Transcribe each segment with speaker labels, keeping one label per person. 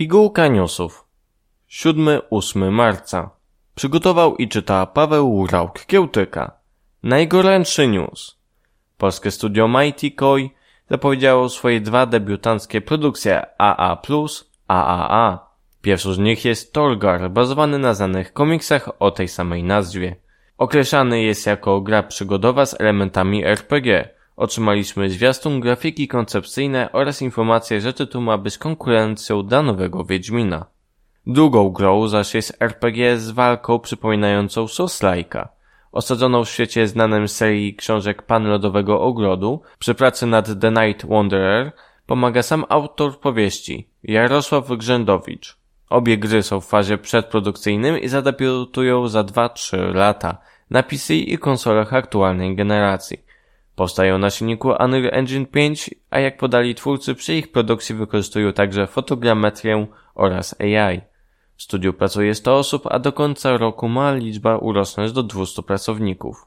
Speaker 1: Pigułka newsów. 7-8 marca. Przygotował i czyta Paweł Rauk-Kiełtyka. Najgorętszy news. Polskie studio Mighty Koi zapowiedziało swoje 2 debiutanckie produkcje AA+, AAA. Pierwszą z nich jest Torgar, bazowany na znanych komiksach o tej samej nazwie. Określany jest jako gra przygodowa z elementami RPG. Otrzymaliśmy zwiastun, grafiki koncepcyjne oraz informację, że tytuł ma być konkurencją dla nowego Wiedźmina. Drugą grą zaś jest RPG z walką przypominającą Souls-like'a. Osadzoną w świecie znanym z serii książek Pan Lodowego Ogrodu, przy pracy nad The Night Wanderer pomaga sam autor powieści, Jarosław Grzędowicz. Obie gry są w fazie przedprodukcyjnym i zadebiutują za 2-3 lata na PC i konsolach aktualnej generacji. Powstają na silniku Unreal Engine 5, a jak podali twórcy, przy ich produkcji wykorzystują także fotogrammetrię oraz AI. W studiu pracuje 100 osób, a do końca roku ma liczba urosnąć do 200 pracowników.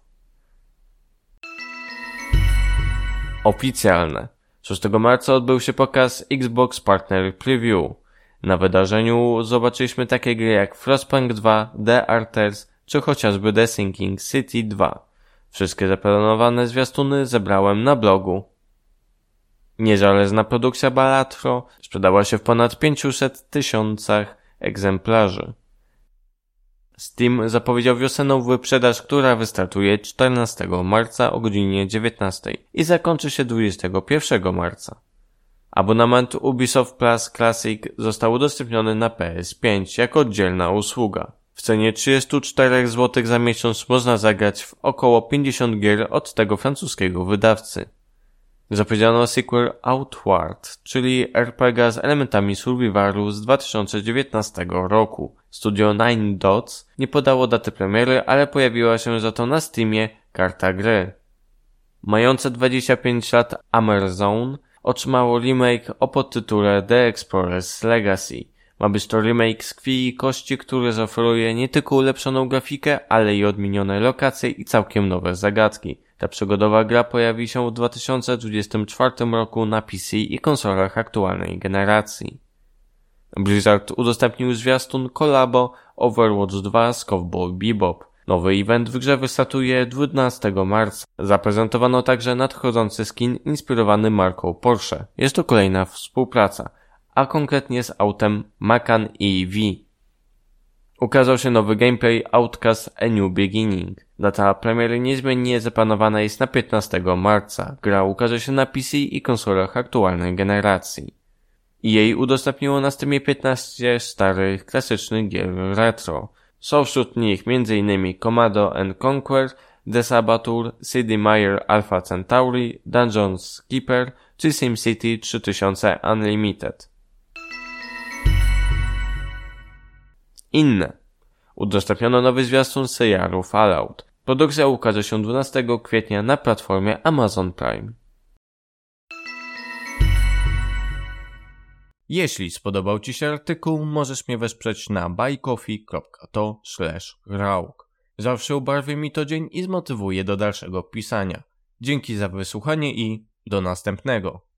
Speaker 1: Oficjalne. 6 marca odbył się pokaz Xbox Partner Preview. Na wydarzeniu zobaczyliśmy takie gry jak Frostpunk 2, The Arters czy chociażby The Sinking City 2. Wszystkie zaplanowane zwiastuny zebrałem na blogu. Niezależna produkcja Balatro sprzedała się w ponad 500 000 egzemplarzy. Steam zapowiedział wiosenną wyprzedaż, która wystartuje 14 marca o godzinie 19 i zakończy się 21 marca. Abonament Ubisoft Plus Classic został udostępniony na PS5 jako oddzielna usługa. W cenie 34 zł za miesiąc można zagrać w około 50 gier od tego francuskiego wydawcy. Zapowiedziano sequel Outward, czyli RPG z elementami survivalu z 2019 roku. Studio Nine Dots nie podało daty premiery, ale pojawiła się za to na Steamie karta gry. Mające 25 lat Amazon otrzymało remake o podtytule The Explorer's Legacy. Ma być to remake z krwi i kości, który zaoferuje nie tylko ulepszoną grafikę, ale i odmienione lokacje i całkiem nowe zagadki. Ta przygodowa gra pojawi się w 2024 roku na PC i konsolach aktualnej generacji. Blizzard udostępnił zwiastun kolabo Overwatch 2 z Cowboy Bebop. Nowy event w grze wystartuje 12 marca. Zaprezentowano także nadchodzący skin inspirowany marką Porsche. Jest to kolejna współpraca, a konkretnie z autem Macan EV. Ukazał się nowy gameplay Outcast A New Beginning. Data premiery niezmiennie zaplanowana jest na 15 marca. Gra ukaże się na PC i konsolach aktualnej generacji. EA udostępniło na Steamie 15 starych, klasycznych gier retro. Są wśród nich m.in. Commando & Conquer, The Saboteur, Sid Meier Alpha Centauri, Dungeons Keeper czy SimCity 3000 Unlimited. Inne. Udostępniono nowy zwiastun serialu Fallout. Produkcja ukaże się 12 kwietnia na platformie Amazon Prime. Jeśli spodobał Ci się artykuł, możesz mnie wesprzeć na buycoffee.to/rauk. Zawsze ubarwi mi to dzień i zmotywuje do dalszego pisania. Dzięki za wysłuchanie i do następnego.